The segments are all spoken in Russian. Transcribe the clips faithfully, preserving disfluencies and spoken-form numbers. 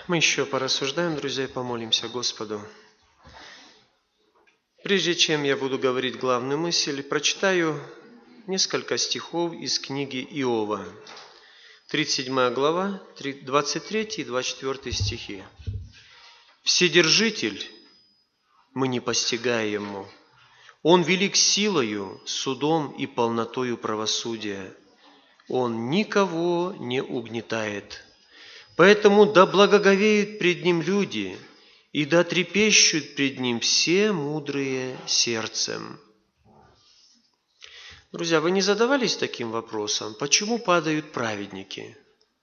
Мы еще порассуждаем, друзья, и помолимся Господу. Прежде чем я буду говорить главную мысль, прочитаю несколько стихов из книги Иова. тридцать седьмая глава, двадцать третий и двадцать четвёртый стихи. «Вседержитель, мы не постигаем Ему. Он велик силою, судом и полнотою правосудия. Он никого не угнетает. Поэтому да благоговеют пред Ним люди, и да трепещут пред Ним все мудрые сердцем». Друзья, вы не задавались таким вопросом, почему падают праведники?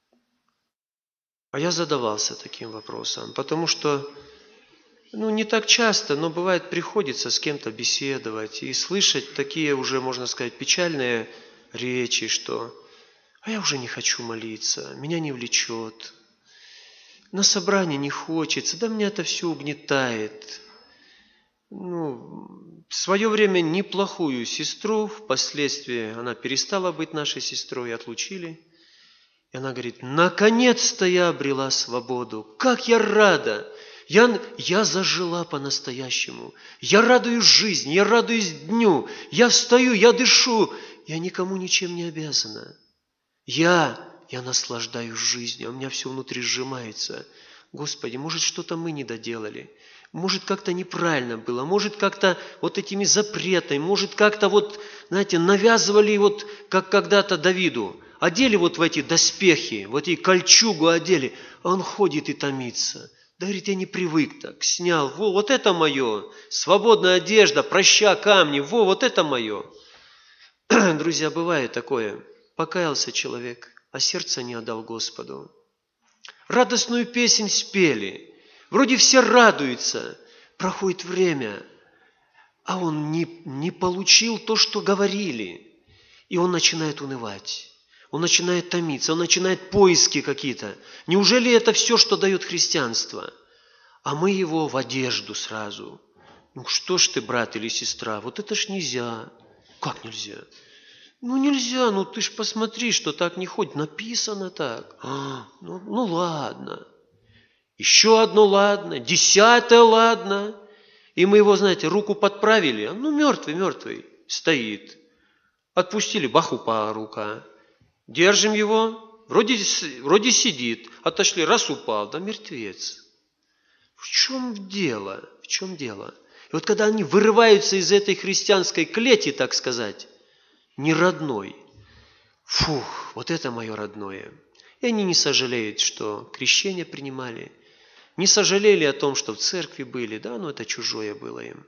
А я задавался таким вопросом, потому что, ну, не так часто, но бывает, приходится с кем-то беседовать и слышать такие уже, можно сказать, печальные речи, что «а я уже не хочу молиться, меня не влечет, на собрание не хочется, да меня это все угнетает». Ну, в свое время неплохую сестру, впоследствии она перестала быть нашей сестрой, отлучили. И она говорит: наконец-то я обрела свободу, как я рада, я, я зажила по-настоящему, я радуюсь жизни, я радуюсь дню, я встаю, я дышу, я никому ничем не обязана. Я, я наслаждаюсь жизнью, а у меня все внутри сжимается. Господи, может, что-то мы не доделали, может, как-то неправильно было, может, как-то вот этими запретами, может, как-то вот, знаете, навязывали, вот как когда-то Давиду, одели вот в эти доспехи, вот эти кольчугу одели, а он ходит и томится. Да, говорит, я не привык так, снял, во, вот это мое, свободная одежда, проща камни, во, вот это мое. Друзья, бывает такое, покаялся человек, а сердце не отдал Господу. Радостную песнь спели, вроде все радуются, проходит время, а он не, не получил то, что говорили, и он начинает унывать, он начинает томиться, он начинает поиски какие-то. Неужели это все, что дает христианство? А мы его в одежду сразу. Ну что ж ты, брат или сестра, вот это ж нельзя. Как нельзя? Ну нельзя, ну ты ж посмотри, что так не ходит, написано так. А, ну, ну ладно. Еще одно ладно, десятое ладно. И мы его, знаете, руку подправили, ну мертвый, мертвый, стоит. Отпустили, бах, упала рука. Держим его, вроде, вроде сидит, отошли, раз упал, да мертвец. В чем дело? В чем дело? И вот когда они вырываются из этой христианской клети, так сказать, не родной, фух, вот это мое родное. И они не сожалеют, что крещение принимали, не сожалели о том, что в церкви были, да, но это чужое было им.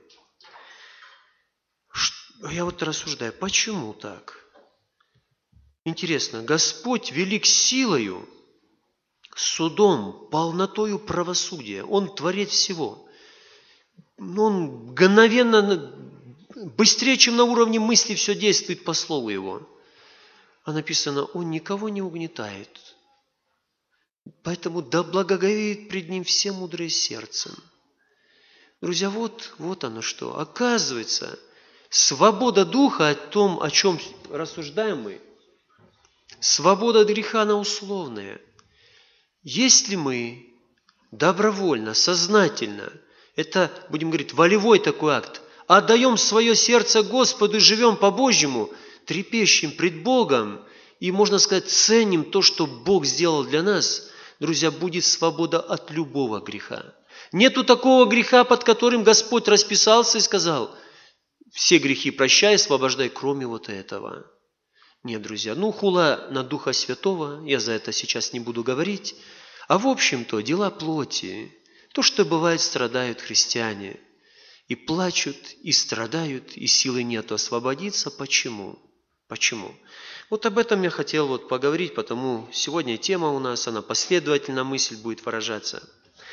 Я вот рассуждаю, почему так? Интересно, Господь велик силою, судом, полнотою правосудия. Он творец всего. Он мгновенно, быстрее, чем на уровне мысли, все действует по слову Его. А написано, Он никого не угнетает. Поэтому да благоговеют пред Ним все мудрые сердцем. Друзья, вот, вот оно что. Оказывается, свобода духа о том, о чем рассуждаем мы, свобода от греха, она условная. Если мы добровольно, сознательно, это, будем говорить, волевой такой акт, отдаем свое сердце Господу и живем по-божьему, трепещем пред Богом и, можно сказать, ценим то, что Бог сделал для нас, друзья, будет свобода от любого греха. Нету такого греха, под которым Господь расписался и сказал, все грехи прощай, освобождай, кроме вот этого. Нет, друзья, ну хула на Духа Святого, я за это сейчас не буду говорить, а в общем-то дела плоти, то, что бывает, страдают христиане, и плачут, и страдают, и силы нету освободиться. Почему? Почему? Вот об этом я хотел вот поговорить, потому сегодня тема у нас, она последовательно, мысль будет выражаться.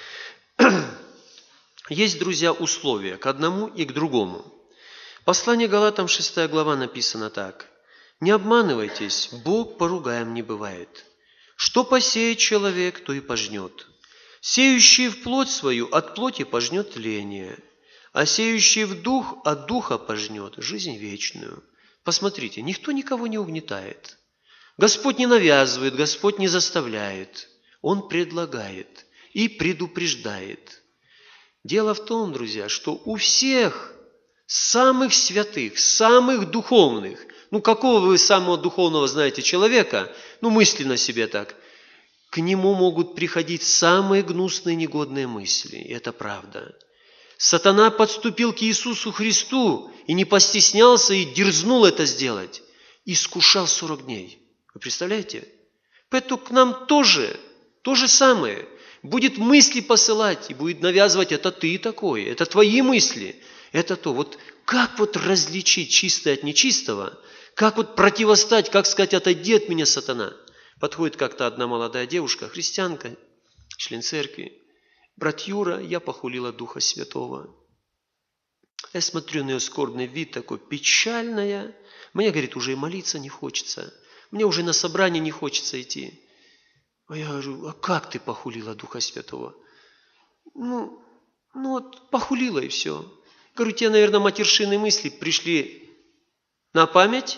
Есть, друзья, условия к одному и к другому. Послание Галатам, шестая глава, написано так. «Не обманывайтесь, Бог поругаем не бывает. Что посеет человек, то и пожнет. Сеющий в плоть свою от плоти пожнет тление, а сеющий в дух от духа пожнет жизнь вечную». Посмотрите, никто никого не угнетает. Господь не навязывает, Господь не заставляет. Он предлагает. и предупреждает. Дело в том, друзья, что у всех самых святых, самых духовных, ну какого вы самого духовного знаете человека, ну мысленно себе так, к нему могут приходить самые гнусные негодные мысли, и это правда. Сатана подступил к Иисусу Христу и не постеснялся и дерзнул это сделать. Искушал сорок дней. Вы представляете? Поэтому к нам тоже то же самое. Будет мысли посылать и будет навязывать, это ты такой, это твои мысли, это то. Вот как вот различить чистое от нечистого? Как вот противостать, как сказать, отойди от меня, сатана? Подходит как-то одна молодая девушка, христианка, член церкви. Брат Юра, я похулила Духа Святого. Я смотрю на ее скорбный вид, такой печальная. Мне, говорит, уже и молиться не хочется. Мне уже на собрание не хочется идти. А я говорю, а как ты похулила Духа Святого? Ну, ну вот похулила и все. Говорю, тебе, наверное, матершинные мысли пришли на память,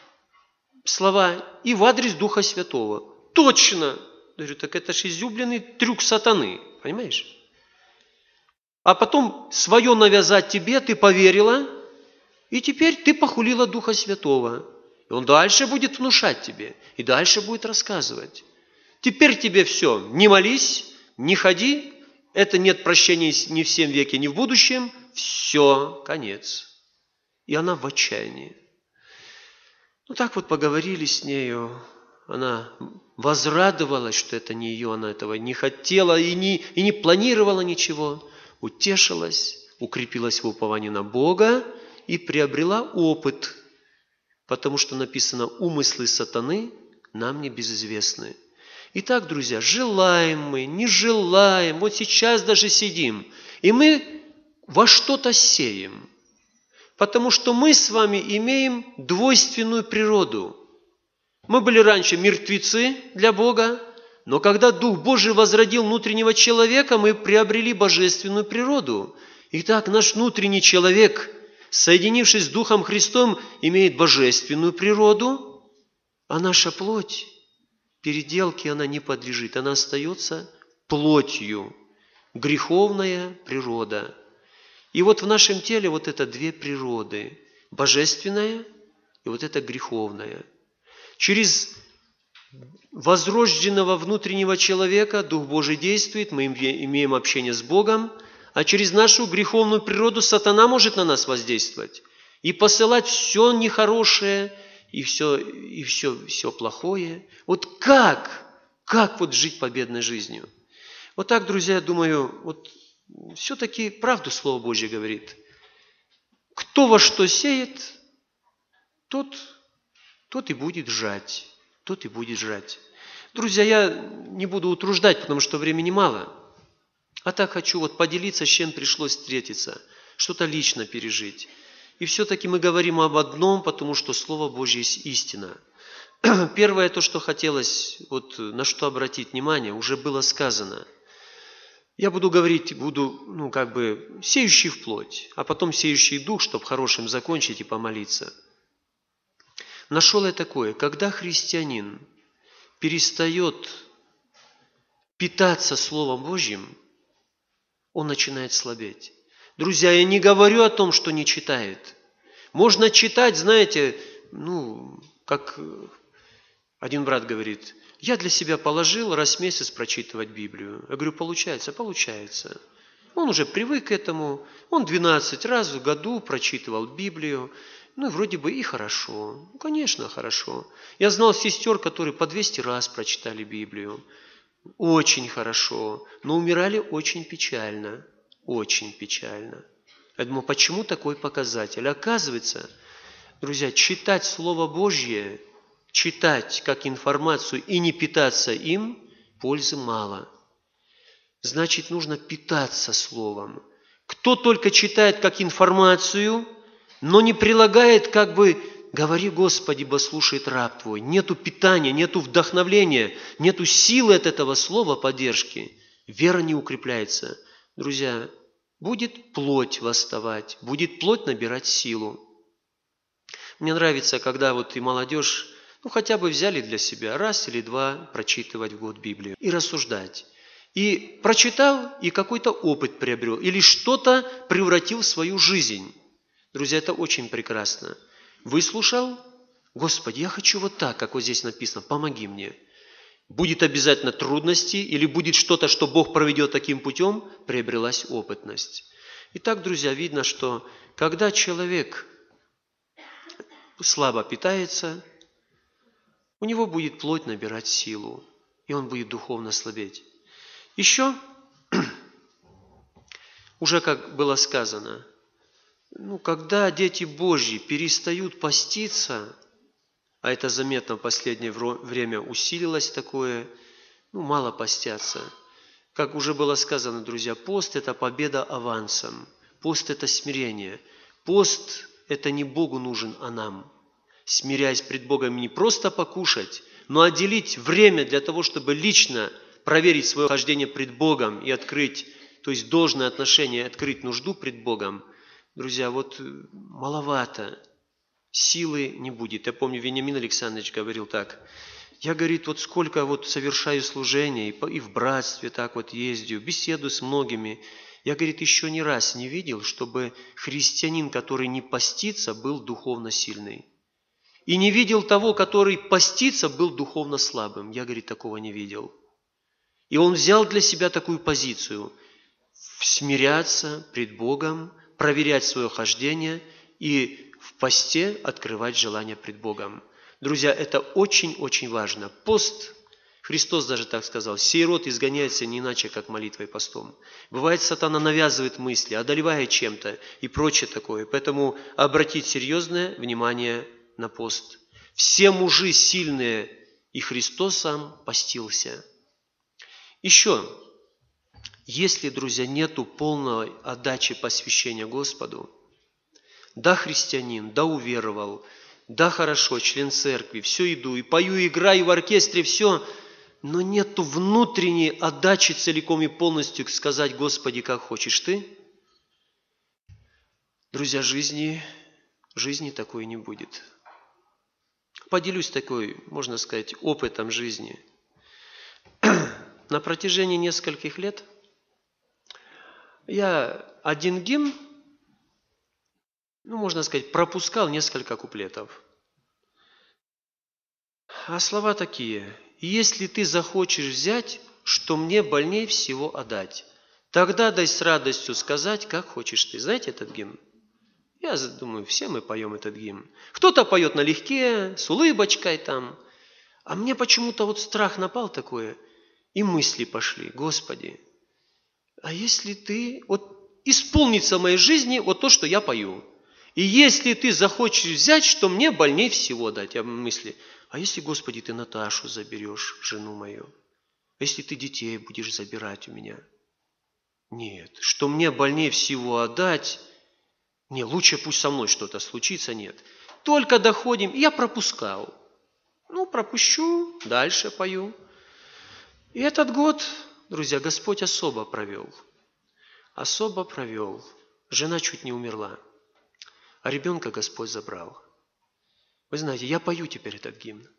слова и в адрес Духа Святого. Точно! Говорю, так это же изюбленный трюк сатаны, понимаешь? А потом свое навязать тебе, ты поверила, и теперь ты похулила Духа Святого. И он дальше будет внушать тебе, и дальше будет рассказывать. Теперь тебе все, не молись, не ходи, это нет прощения ни в сем веке, ни в будущем, все, конец. И она в отчаянии. Ну так вот поговорили с нею, она возрадовалась, что это не ее, она этого не хотела и не, и не планировала ничего, утешилась, укрепилась в уповании на Бога и приобрела опыт, потому что написано, умыслы сатаны нам не безызвестны. Итак, друзья, желаем мы, не желаем, вот сейчас даже сидим, и мы во что-то сеем, потому что мы с вами имеем двойственную природу. Мы были раньше мертвецы для Бога, но когда Дух Божий возродил внутреннего человека, мы приобрели божественную природу. Итак, наш внутренний человек, соединившись с Духом Христом, имеет божественную природу, а наша плоть, переделке она не подлежит, она остается плотью, греховная природа. И вот в нашем теле вот это две природы, божественная и вот это греховная. Через возрожденного внутреннего человека Дух Божий действует, мы имеем общение с Богом, а через нашу греховную природу сатана может на нас воздействовать и посылать все нехорошее и все, и все, все плохое. Вот как? Как вот жить победной жизнью? Вот так, друзья, я думаю, вот все-таки правду Слово Божье говорит. Кто во что сеет, тот... тот и будет жать, тот и будет жать. Друзья, я не буду утруждать, потому что времени мало. А так хочу вот поделиться, с чем пришлось встретиться, что-то лично пережить. И все-таки мы говорим об одном, потому что Слово Божье есть истина. Первое, то, что хотелось, вот на что обратить внимание, уже было сказано. Я буду говорить, буду, ну, как бы, сеющий в плоть, а потом сеющий дух, чтобы хорошим закончить и помолиться. Нашел я такое, когда христианин перестает питаться Словом Божьим, он начинает слабеть. Друзья, я не говорю о том, что не читает. Можно читать, знаете, ну, как один брат говорит, я для себя положил раз в месяц прочитывать Библию. Я говорю, получается? Получается. Он уже привык к этому, он двенадцать раз в году прочитывал Библию. Ну, вроде бы и хорошо. Ну, конечно, хорошо. Я знал сестер, которые по двести раз прочитали Библию. Очень хорошо. Но умирали очень печально. Очень печально. Я думаю, почему такой показатель? Оказывается, друзья, читать Слово Божье, читать как информацию и не питаться им, пользы мало. Значит, нужно питаться Словом. Кто только читает как информацию, но не прилагает, как бы, говори, Господи, бо слушает раб Твой. Нету питания, нету вдохновения, нету силы от этого слова поддержки. Вера не укрепляется. Друзья, будет плоть восставать, будет плоть набирать силу. Мне нравится, когда вот и молодежь, ну хотя бы взяли для себя раз или два прочитывать в год Библию и рассуждать. и прочитал, и какой-то опыт приобрел, или что-то превратил в свою жизнь. Друзья, это очень прекрасно. Выслушал, Господи, я хочу вот так, как вот здесь написано, помоги мне. Будет обязательно трудности, или будет что-то, что Бог проведет таким путем, приобрелась опытность. Итак, друзья, видно, что когда человек слабо питается, у него будет плоть набирать силу, и он будет духовно слабеть. Еще, уже как было сказано, ну, когда дети Божьи перестают поститься, а это заметно в последнее время усилилось такое, ну, мало постятся. Как уже было сказано, друзья, пост – это победа авансом, пост – это смирение. Пост – это не Богу нужен, а нам. Смиряясь пред Богом, не просто покушать, но отделить время для того, чтобы лично проверить свое хождение пред Богом и открыть, то есть должное отношение, открыть нужду пред Богом. Друзья, вот маловато, силы не будет. Я помню, Вениамин Александрович говорил так: я, говорит, вот сколько вот совершаю служения, и в братстве так вот ездю, беседую с многими. Я, говорит, еще ни раз не видел, чтобы христианин, который не постится, был духовно сильный. И не видел того, который постится, был духовно слабым. Я, говорит, такого не видел. И он взял для себя такую позицию – смиряться пред Богом, проверять свое хождение и в посте открывать желание пред Богом. Друзья, это очень-очень важно. Пост, Христос даже так сказал, сей род изгоняется не иначе, как молитвой и постом. Бывает, сатана навязывает мысли, одолевая чем-то и прочее такое. Поэтому обратить серьезное внимание на пост. Все мужи сильные, и Христос сам постился. Еще, если, друзья, нету полной отдачи посвящения Господу, да, христианин, да, уверовал, да, хорошо, член церкви, все иду, и пою, играю в оркестре, все, но нету внутренней отдачи целиком и полностью сказать: Господи, как хочешь Ты, друзья, жизни, жизни такой не будет. Поделюсь такой, можно сказать, опытом жизни. На протяжении нескольких лет я один гимн, ну, можно сказать, пропускал несколько куплетов. А слова такие: «Если ты захочешь взять, что мне больней всего отдать, тогда дай с радостью сказать, как хочешь ты». Знаете этот гимн? Я думаю, все мы поем этот гимн. Кто-то поет налегке, с улыбочкой там. А мне почему-то вот страх напал такое, и мысли пошли: Господи, а если Ты, вот исполнится в моей жизни вот то, что я пою, и если Ты захочешь взять, что мне больней всего дать, я мысли, а если, Господи, Ты Наташу заберешь, жену мою, а если Ты детей будешь забирать у меня? Нет, что мне больнее всего отдать, не, лучше пусть со мной что-то случится, нет. Только доходим, я пропускал. Ну, пропущу, дальше пою. И этот год, друзья, Господь особо провел. Особо провел. Жена чуть не умерла, а ребенка Господь забрал. Вы знаете, я пою теперь этот гимн.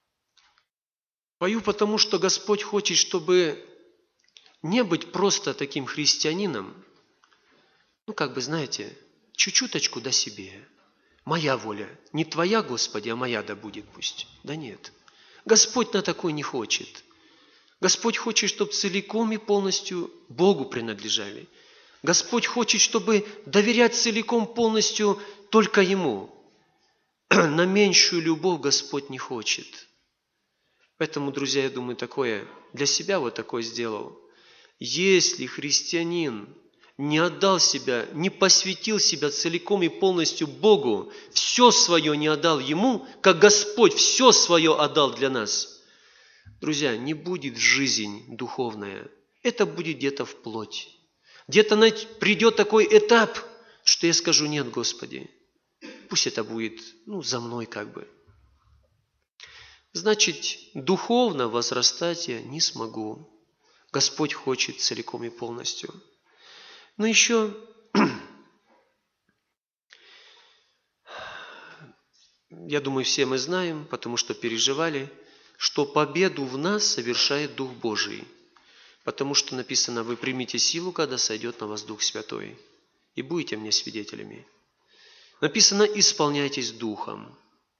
Пою, потому что Господь хочет, чтобы не быть просто таким христианином, ну, как бы, знаете, чуть-чуточку до себе. Моя воля, не Твоя, Господи, а моя да будет пусть. Да нет. Господь на такой не хочет. Господь хочет, чтобы целиком и полностью Богу принадлежали. Господь хочет, чтобы доверять целиком полностью только Ему. На меньшую любовь Господь не хочет. Поэтому, друзья, я думаю, такое, для себя вот такое сделал. Если христианин не отдал себя, не посвятил себя целиком и полностью Богу, все свое не отдал Ему, как Господь все свое отдал для нас, друзья, не будет жизнь духовная. Это будет где-то в плоть. Где-то придет такой этап, что я скажу: нет, Господи, пусть это будет, ну, за мной как бы. Значит, духовно возрастать я не смогу. Господь хочет целиком и полностью. Но еще я думаю, все мы знаем, потому что переживали, что победу в нас совершает Дух Божий. Потому что написано: вы примите силу, когда сойдет на вас Дух Святой, и будете мне свидетелями. Написано: исполняйтесь Духом.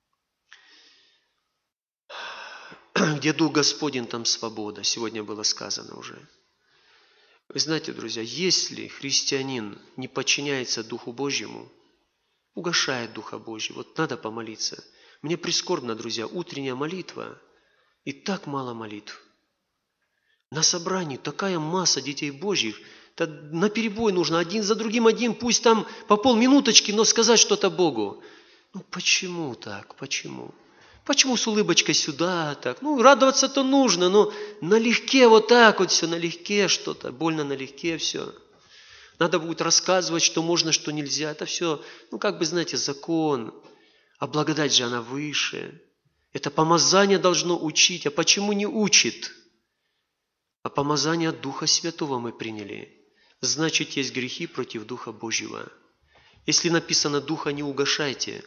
Где Дух Господень, там свобода. Сегодня было сказано уже. Вы знаете, друзья, если христианин не подчиняется Духу Божьему, угашает Духа Божьего, вот надо помолиться. Мне прискорбно, друзья, утренняя молитва, и так мало молитв. На собрании такая масса детей Божьих, наперебой нужно один за другим один, пусть там по полминуточки, но сказать что-то Богу. Ну почему так? Почему? Почему с улыбочкой сюда так? Ну, радоваться-то нужно, но налегке вот так вот все, налегке что-то, больно налегке все. Надо будет рассказывать, что можно, что нельзя. Это все, ну, как бы, знаете, закон. А благодать же она выше. Это помазание должно учить. А почему не учит? А помазание от Духа Святого мы приняли. Значит, есть грехи против Духа Божьего. Если написано: Духа не угашайте,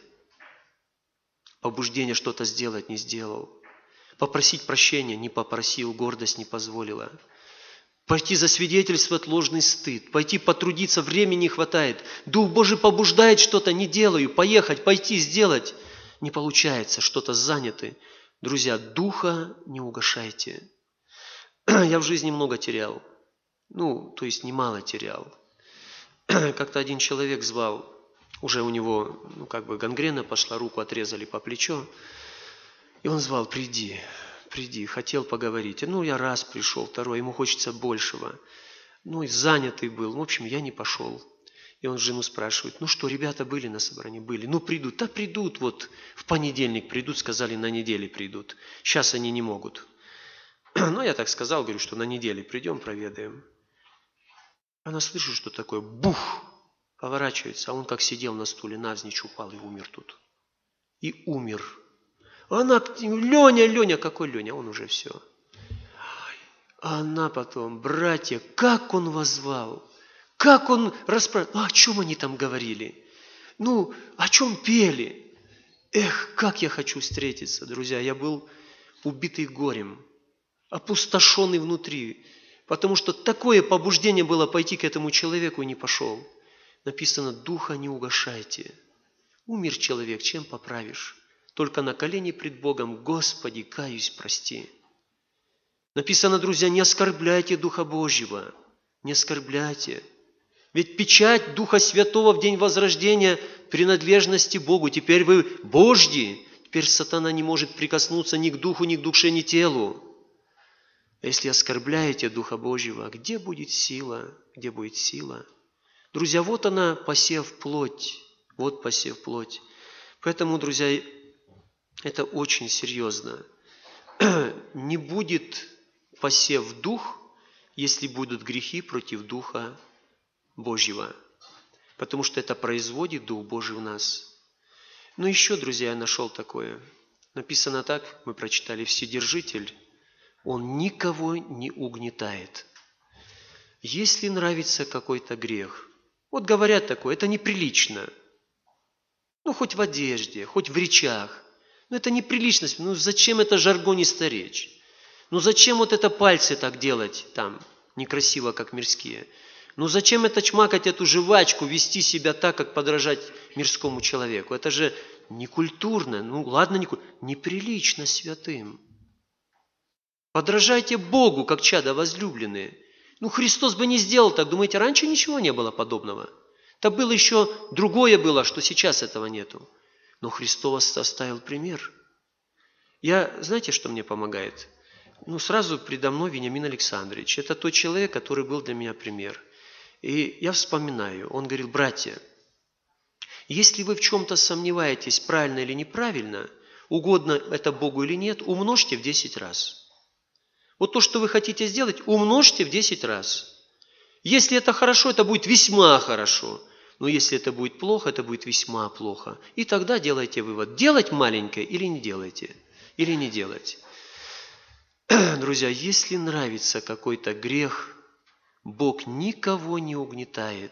побуждение что-то сделать не сделал, попросить прощения не попросил, гордость не позволила, пойти засвидетельствовать ложный стыд, пойти потрудиться, времени не хватает, Дух Божий побуждает что-то, не делаю, поехать, пойти, сделать, не получается, что-то заняты. Друзья, Духа не угашайте. Я в жизни много терял, ну, то есть немало терял. Как-то один человек звал, уже у него, ну, как бы гангрена пошла, руку отрезали по плечо, и он звал: приди, приди, хотел поговорить. Ну, я раз пришел, второй, ему хочется большего. Ну, и занятый был, в общем, я не пошел. И он жену спрашивает: ну что, ребята были на собрании? Были. Ну, придут. Да придут, вот в понедельник придут, сказали, на неделе придут. Сейчас они не могут. Ну, я так сказал, говорю, что на неделе придем, проведаем. Она слышит, что такое: бух! Поворачивается, а он как сидел на стуле, навзничь упал и умер тут. И умер. Она: Леня, Леня, какой Леня? Он уже все. А она потом: братья, как он вас звал? Как он расспрашивал? А о чем они там говорили? Ну, о чем пели? Эх, как я хочу встретиться, друзья. Я был убитый горем, опустошенный внутри, потому что такое побуждение было пойти к этому человеку, и не пошел. Написано: Духа не угашайте. Умер человек, чем поправишь? Только на колени пред Богом: Господи, каюсь, прости. Написано, друзья, не оскорбляйте Духа Божьего, не оскорбляйте. Ведь печать Духа Святого в день возрождения принадлежности Богу. Теперь вы Божьи, теперь сатана не может прикоснуться ни к Духу, ни к душе, ни к телу. А если оскорбляете Духа Божьего, где будет сила? Где будет сила? Друзья, вот она, посев плоть. Вот посев плоть. Поэтому, друзья, это очень серьезно. Не будет посев дух, если будут грехи против Духа Божьего. Потому что это производит Дух Божий в нас. Но еще, друзья, я нашел такое. Написано так, мы прочитали: Вседержитель, Он никого не угнетает. Если нравится какой-то грех, вот говорят такое: это неприлично. Ну, хоть в одежде, хоть в речах. Ну, это неприличность. Ну, зачем это жаргонисто речь? Ну, зачем вот это пальцы так делать там, некрасиво, как мирские? Ну, зачем это чмакать эту жвачку, вести себя так, как подражать мирскому человеку? Это же некультурно. Ну, ладно, не культурно. Неприлично святым. Подражайте Богу, как чада возлюбленные. Ну, Христос бы не сделал так. Думаете, раньше ничего не было подобного? Это было еще другое было, что сейчас этого нету. Но Христос оставил пример. Я, знаете, что мне помогает? Ну, сразу предо мной Вениамин Александрович. Это тот человек, который был для меня пример. И я вспоминаю, он говорил: братья, если вы в чем-то сомневаетесь, правильно или неправильно, угодно это Богу или нет, умножьте в десять раз. Вот то, что вы хотите сделать, умножьте в десять раз. Если это хорошо, это будет весьма хорошо. Но если это будет плохо, это будет весьма плохо. И тогда делайте вывод, делать маленькое или не делайте. Или не делать. Друзья, если нравится какой-то грех, Бог никого не угнетает.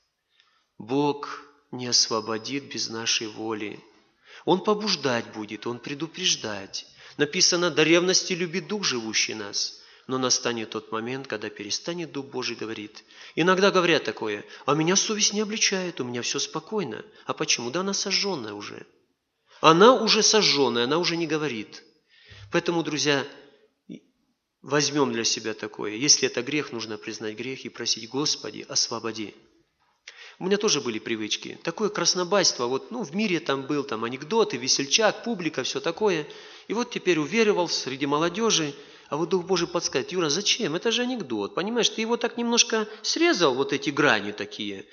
Бог не освободит без нашей воли. Он побуждать будет, Он предупреждать. Написано: до ревности любит Дух, живущий нас. Но настанет тот момент, когда перестанет Дух Божий говорить. Иногда говорят такое: а меня совесть не обличает, у меня все спокойно. А почему? Да она сожженная уже. Она уже сожженная, она уже не говорит. Поэтому, друзья, возьмем для себя такое. Если это грех, нужно признать грех и просить: Господи, освободи. У меня тоже были привычки. Такое краснобайство. Вот, ну, в мире там был там анекдоты, весельчак, публика, все такое. И вот теперь уверовал среди молодежи. А вот Дух Божий подсказывает: Юра, зачем? Это же анекдот. Понимаешь, ты его так немножко срезал, вот эти грани такие.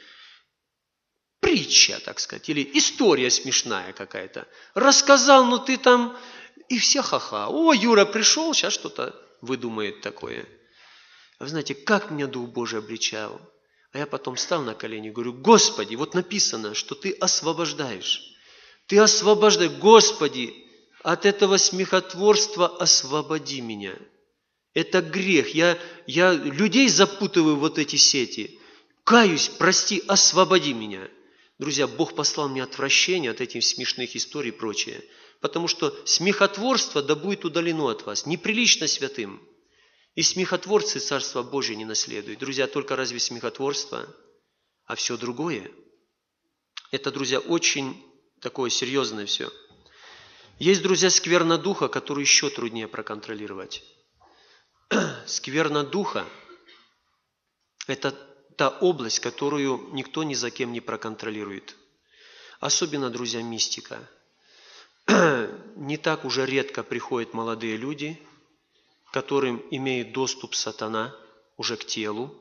Притча, так сказать, или история смешная какая-то. Рассказал, ну ты там, и все ха-ха. О, Юра пришел, сейчас что-то выдумает такое. А вы знаете, как меня Дух Божий обличал. А я потом встал на колени и говорю: Господи, вот написано, что Ты освобождаешь. Ты освобождаешь, Господи, от этого смехотворства освободи меня. Это грех. Я, я людей запутываю в вот эти сети. Каюсь, прости, освободи меня. Друзья, Бог послал мне отвращение от этих смешных историй и прочее. Потому что смехотворство да будет удалено от вас. Неприлично святым. И смехотворцы Царства Божие не наследуют. Друзья, только разве смехотворство? А все другое? Это, друзья, очень такое серьезное все. Есть, друзья, скверна духа, которую еще труднее проконтролировать. Скверна духа – это та область, которую никто ни за кем не проконтролирует. Особенно, друзья, мистика. Не так уже редко приходят молодые люди, которым имеет доступ сатана уже к телу.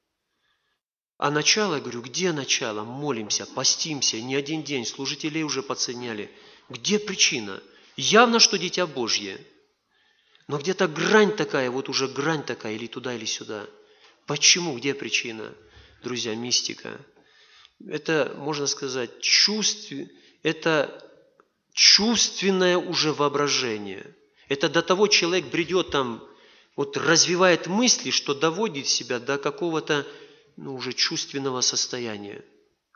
А начало, я говорю, где начало? Молимся, постимся, не один день, служителей уже подсоединяли. Где причина? Явно, что дитя Божье. Но где-то грань такая, вот уже грань такая, или туда, или сюда. Почему? Где причина? Друзья, мистика. Это, можно сказать, чувств... это чувственное уже воображение. Это до того человек бредет там, вот развивает мысли, что доводит себя до какого-то, ну, уже чувственного состояния.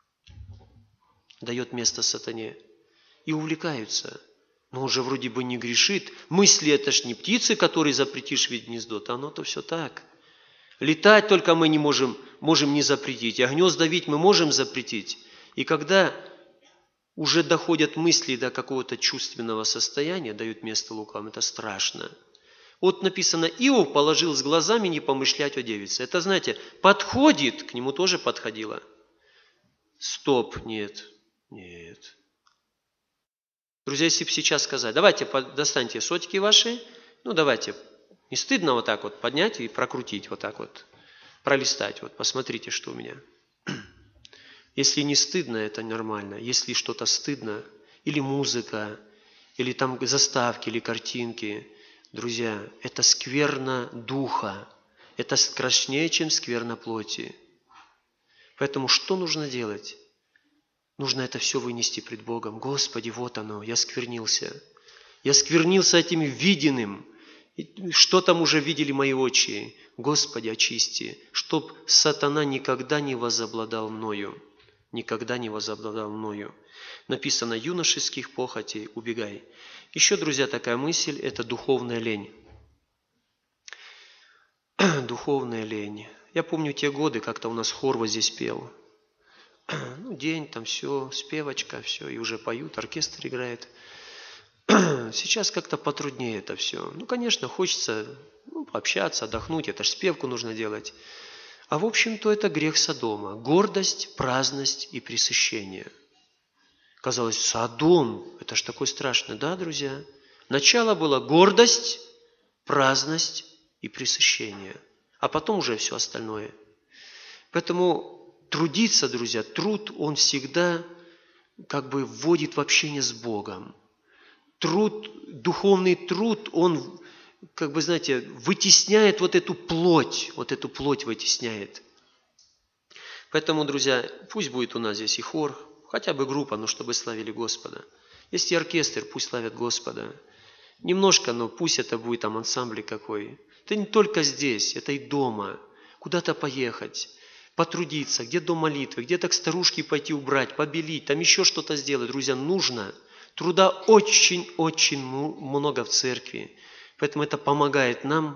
Дает место сатане. И увлекаются. Но он же вроде бы не грешит. Мысли — это ж не птицы, которые запретишь видеть гнездо. Оно-то все так. Летать только мы не можем, можем не запретить. А гнезда видеть мы можем запретить. И когда уже доходят мысли до какого-то чувственного состояния, дают место лукавым, это страшно. Вот написано: Иов положил с глазами не помышлять о девице. Это, знаете, подходит, к нему тоже подходило. Стоп, нет, нет. Друзья, если бы сейчас сказать: давайте достаньте сотики ваши, ну давайте, не стыдно вот так вот поднять и прокрутить, вот так вот, пролистать, вот посмотрите, что у меня. Если не стыдно, это нормально. Если что-то стыдно, или музыка, или там заставки, или картинки, друзья, это скверна духа. Это страшнее, чем скверна плоти. Поэтому что нужно делать? Нужно это все вынести пред Богом. Господи, вот оно, я сквернился. Я сквернился этим виденным. Что там уже видели мои очи? Господи, очисти, чтоб сатана никогда не возобладал мною. Никогда не возобладал мною. Написано: юношеских похотей убегай. Еще, друзья, такая мысль – это духовная лень. Духовная лень. Я помню те годы, как-то у нас хор вот здесь пел. Ну, день, там все, спевочка, все, и уже поют, оркестр играет. Сейчас как-то потруднее это все. Ну, конечно, хочется, ну, пообщаться, отдохнуть, это ж спевку нужно делать. А в общем-то это грех Содома. Гордость, праздность и пресыщение. Казалось, Содом, это ж такой страшный, да, друзья? Начало было гордость, праздность и пресыщение. А потом уже все остальное. Поэтому трудиться, друзья, труд, он всегда как бы вводит в общение с Богом. Труд, духовный труд, он, как бы, знаете, вытесняет вот эту плоть, вот эту плоть вытесняет. Поэтому, друзья, пусть будет у нас здесь и хор, хотя бы группа, но чтобы славили Господа. Есть и оркестр, пусть славят Господа. Немножко, но пусть это будет там ансамбль какой. Это не только здесь, это и дома. Куда-то поехать, потрудиться, где дом молитвы, где-то к старушке пойти убрать, побелить, там еще что-то сделать. Друзья, нужно. Труда очень-очень много в церкви. Поэтому это помогает нам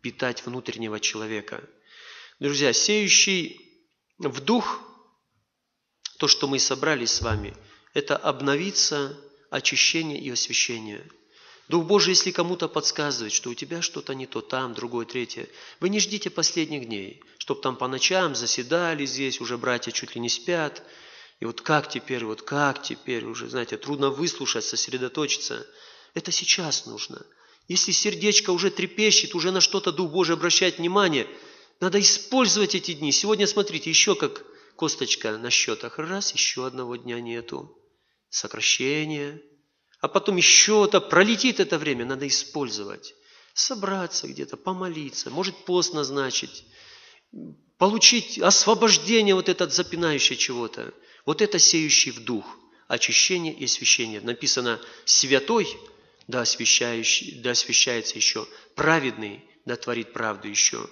питать внутреннего человека. Друзья, сеющий в дух, то, что мы собрались с вами, это обновиться, очищение и освящение. Дух Божий, если кому-то подсказывает, что у тебя что-то не то, там, другое, третье, вы не ждите последних дней, чтобы там по ночам заседали здесь, уже братья чуть ли не спят, и вот как теперь, вот как теперь, уже, знаете, трудно выслушать, сосредоточиться. Это сейчас нужно. Если сердечко уже трепещет, уже на что-то Дух Божий обращает внимание, надо использовать эти дни. Сегодня, смотрите, еще как косточка на счетах. Раз, еще одного дня нету. Сокращение. А потом еще-то пролетит это время, надо использовать. Собраться где-то, помолиться, может пост назначить, получить освобождение вот это от запинающее чего-то. Вот это сеющий в дух, очищение и освящение. Написано «святой», да, освящающий, да освящается еще, «праведный», да творит правду еще.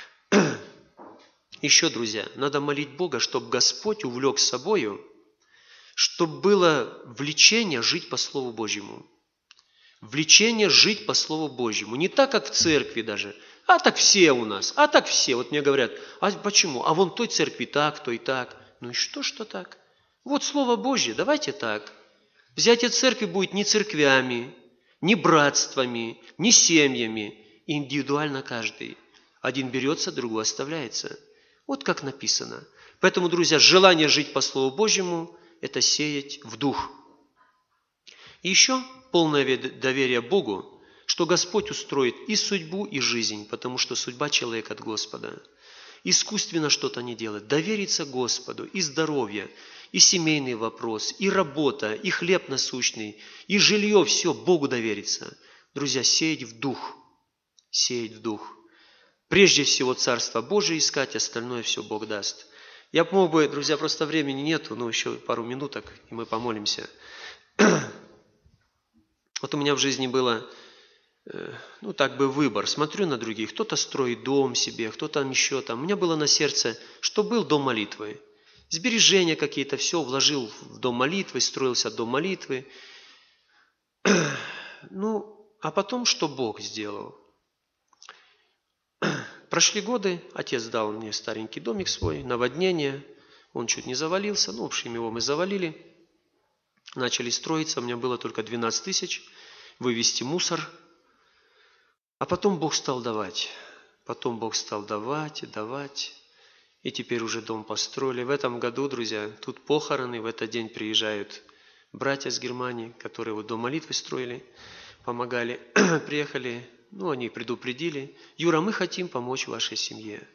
Еще, друзья, надо молить Бога, чтобы Господь увлек с собою, чтобы было влечение жить по Слову Божьему. Влечение жить по Слову Божьему. Не так, как в церкви даже, а так все у нас, а так все. Вот мне говорят, а почему? А вон в той церкви так, то и так. Ну и что, что так? Вот Слово Божье, давайте так. Взятие церкви будет не церквями, не братствами, не семьями, индивидуально каждый. Один берется, другой оставляется. Вот как написано. Поэтому, друзья, желание жить по Слову Божьему – это сеять в дух. И еще полное доверие Богу, что Господь устроит и судьбу, и жизнь, потому что судьба человека от Господа. Искусственно что-то не делать, довериться Господу, и здоровье, и семейный вопрос, и работа, и хлеб насущный, и жилье, все Богу довериться. Друзья, сеять в дух, сеять в дух. Прежде всего Царство Божие искать, остальное все Бог даст. Я мог бы, друзья, просто времени нету, но еще пару минуток, и мы помолимся. Вот у меня в жизни было, ну так бы выбор. Смотрю на других, кто-то строит дом себе, кто-то там еще там. У меня было на сердце, что был дом молитвы. Сбережения какие-то, все вложил в дом молитвы, строился дом молитвы. Ну, а потом что Бог сделал? Прошли годы, отец дал мне старенький домик свой, наводнение, он чуть не завалился, ну, в общем, его мы завалили, начали строиться, у меня было только двенадцать тысяч, вывести мусор, а потом Бог стал давать, потом Бог стал давать, давать, и теперь уже дом построили. В этом году, друзья, тут похороны, в этот день приезжают братья с Германии, которые вот дом молитвы строили, помогали, приехали. Ну, они предупредили. Юра, мы хотим помочь вашей семье.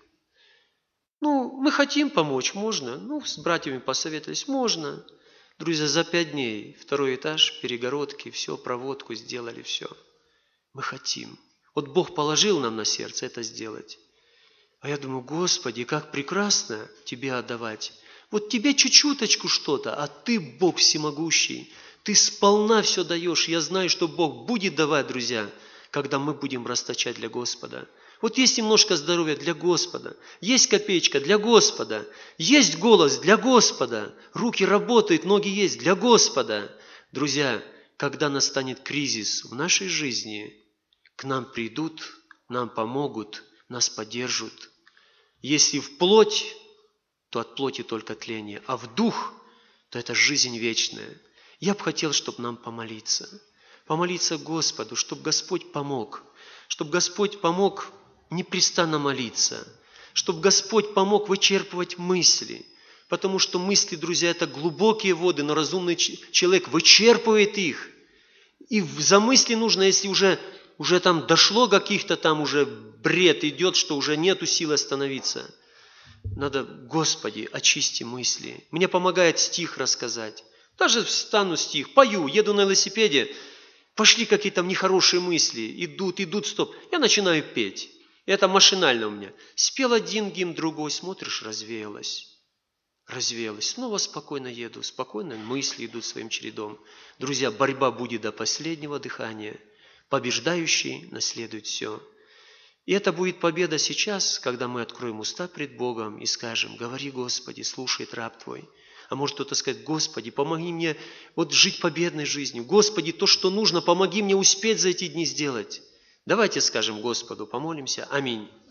Ну, мы хотим помочь, можно. Ну, с братьями посоветовались, можно. Друзья, за пять дней второй этаж, перегородки, все, проводку сделали, все. Мы хотим. Вот Бог положил нам на сердце это сделать. А я думаю, Господи, как прекрасно Тебе отдавать. Вот Тебе чуть-чуточку что-то, а Ты Бог всемогущий. Ты сполна все даешь. Я знаю, что Бог будет давать, друзья, когда мы будем расточать для Господа. Вот есть немножко здоровья для Господа, есть копеечка для Господа, есть голос для Господа, руки работают, ноги есть для Господа. Друзья, когда настанет кризис в нашей жизни, к нам придут, нам помогут, нас поддержат. Если в плоть, то от плоти только тление, а в дух, то это жизнь вечная. Я бы хотел, чтобы нам помолиться. Помолиться Господу, чтобы Господь помог, чтобы Господь помог непрестанно молиться, чтобы Господь помог вычерпывать мысли, потому что мысли, друзья, это глубокие воды, но разумный человек вычерпывает их. И за мысли нужно, если уже, уже там дошло каких-то там уже бред идет, что уже нету силы остановиться. Надо, Господи, очисти мысли. Мне помогает стих рассказать. Даже встану стих, пою, еду на велосипеде, пошли какие-то нехорошие мысли, идут, идут, стоп. Я начинаю петь. Это машинально у меня. Спел один гимн, другой, смотришь, развеялось. Развеялось. Снова спокойно еду, спокойно мысли идут своим чередом. Друзья, борьба будет до последнего дыхания. Побеждающий наследует все. И это будет победа сейчас, когда мы откроем уста пред Богом и скажем, говори, Господи, слушает раб Твой. А может кто-то сказать, Господи, помоги мне вот жить победной жизнью. Господи, то, что нужно, помоги мне успеть за эти дни сделать. Давайте скажем Господу, помолимся. Аминь.